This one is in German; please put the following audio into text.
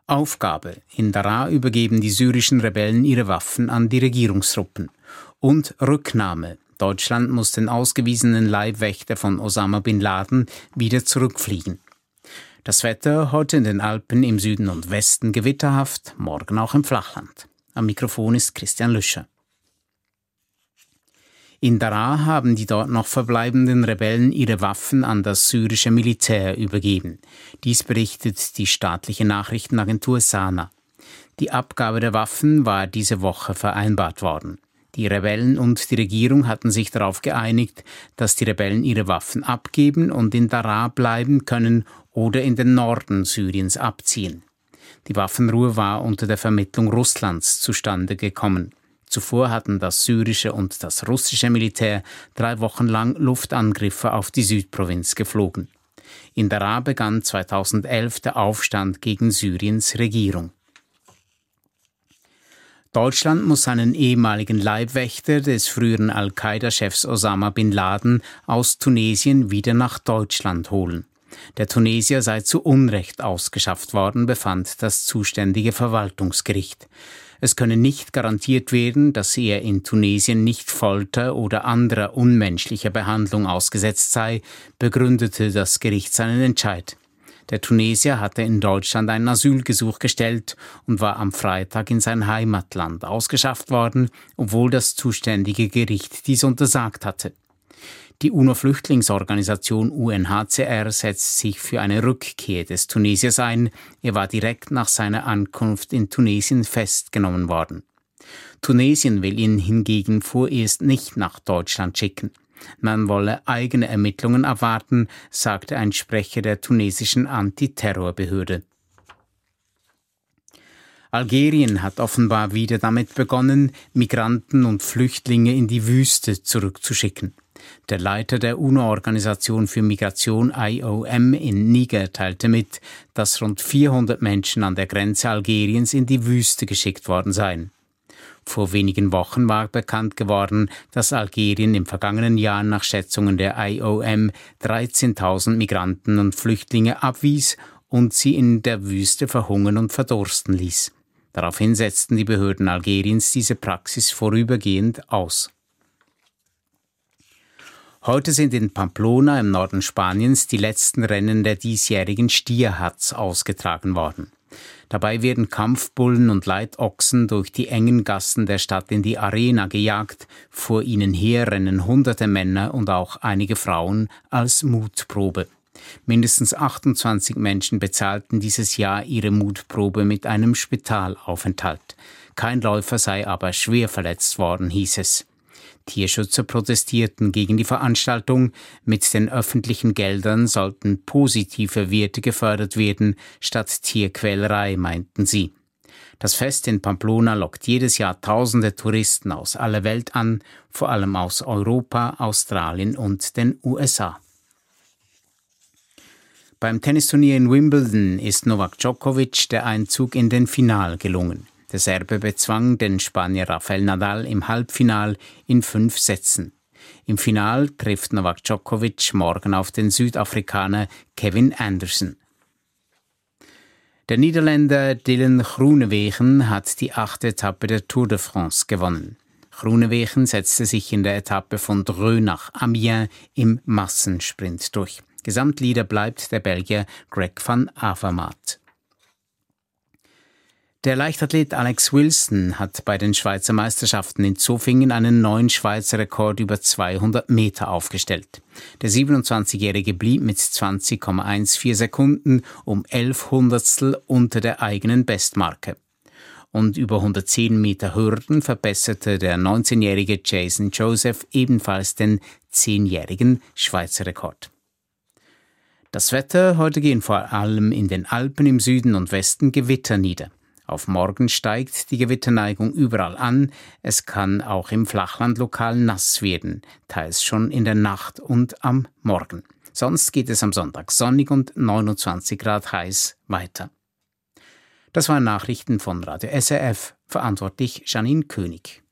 Aufgabe: In Daraa übergeben die syrischen Rebellen ihre Waffen an die Regierungstruppen. Und Rücknahme: Deutschland muss den ausgewiesenen Leibwächter von Osama bin Laden wieder zurückfliegen. Das Wetter heute in den Alpen im Süden und Westen gewitterhaft, morgen auch im Flachland. Am Mikrofon ist Christian Lüscher. In Daraa haben die dort noch verbleibenden Rebellen ihre Waffen an das syrische Militär übergeben. Dies berichtet die staatliche Nachrichtenagentur Sana. Die Abgabe der Waffen war diese Woche vereinbart worden. Die Rebellen und die Regierung hatten sich darauf geeinigt, dass die Rebellen ihre Waffen abgeben und in Daraa bleiben können oder in den Norden Syriens abziehen. Die Waffenruhe war unter der Vermittlung Russlands zustande gekommen. Zuvor hatten das syrische und das russische Militär 3 Wochen lang Luftangriffe auf die Südprovinz geflogen. In Daraa begann 2011 der Aufstand gegen Syriens Regierung. Deutschland muss seinen ehemaligen Leibwächter des früheren Al-Qaida-Chefs Osama bin Laden aus Tunesien wieder nach Deutschland holen. Der Tunesier sei zu Unrecht ausgeschafft worden, befand das zuständige Verwaltungsgericht. Es könne nicht garantiert werden, dass er in Tunesien nicht Folter oder anderer unmenschlicher Behandlung ausgesetzt sei, begründete das Gericht seinen Entscheid. Der Tunesier hatte in Deutschland ein Asylgesuch gestellt und war am Freitag in sein Heimatland ausgeschafft worden, obwohl das zuständige Gericht dies untersagt hatte. Die UNO-Flüchtlingsorganisation UNHCR setzt sich für eine Rückkehr des Tunesiers ein. Er war direkt nach seiner Ankunft in Tunesien festgenommen worden. Tunesien will ihn hingegen vorerst nicht nach Deutschland schicken. Man wolle eigene Ermittlungen abwarten, sagte ein Sprecher der tunesischen Antiterrorbehörde. Algerien hat offenbar wieder damit begonnen, Migranten und Flüchtlinge in die Wüste zurückzuschicken. Der Leiter der UNO-Organisation für Migration IOM in Niger teilte mit, dass rund 400 Menschen an der Grenze Algeriens in die Wüste geschickt worden seien. Vor wenigen Wochen war bekannt geworden, dass Algerien im vergangenen Jahr nach Schätzungen der IOM 13.000 Migranten und Flüchtlinge abwies und sie in der Wüste verhungern und verdursten ließ. Daraufhin setzten die Behörden Algeriens diese Praxis vorübergehend aus. Heute sind in Pamplona im Norden Spaniens die letzten Rennen der diesjährigen Stierhatz ausgetragen worden. Dabei werden Kampfbullen und Leitochsen durch die engen Gassen der Stadt in die Arena gejagt. Vor ihnen her rennen hunderte Männer und auch einige Frauen als Mutprobe. Mindestens 28 Menschen bezahlten dieses Jahr ihre Mutprobe mit einem Spitalaufenthalt. Kein Läufer sei aber schwer verletzt worden, hieß es. Tierschützer protestierten gegen die Veranstaltung. Mit den öffentlichen Geldern sollten positive Werte gefördert werden, statt Tierquälerei, meinten sie. Das Fest in Pamplona lockt jedes Jahr tausende Touristen aus aller Welt an, vor allem aus Europa, Australien und den USA. Beim Tennisturnier in Wimbledon ist Novak Djokovic der Einzug in den Final gelungen. Der Serbe bezwang den Spanier Rafael Nadal im Halbfinal in 5 Sätzen. Im Final trifft Novak Djokovic morgen auf den Südafrikaner Kevin Anderson. Der Niederländer Dylan Groenewegen hat die 8. Etappe der Tour de France gewonnen. Groenewegen setzte sich in der Etappe von Dreux nach Amiens im Massensprint durch. Gesamtleader bleibt der Belgier Greg van Avermaet. Der Leichtathlet Alex Wilson hat bei den Schweizer Meisterschaften in Zofingen einen neuen Schweizer Rekord über 200 Meter aufgestellt. Der 27-Jährige blieb mit 20,14 Sekunden um 11 Hundertstel unter der eigenen Bestmarke. Und über 110 Meter Hürden verbesserte der 19-jährige Jason Joseph ebenfalls den 10-jährigen Schweizer Rekord. Das Wetter: Heute gehen vor allem in den Alpen im Süden und Westen Gewitter nieder. Auf morgen steigt die Gewitterneigung überall an. Es kann auch im Flachland lokal nass werden, teils schon in der Nacht und am Morgen. Sonst geht es am Sonntag sonnig und 29 Grad heiß weiter. Das waren Nachrichten von Radio SRF, verantwortlich Janine König.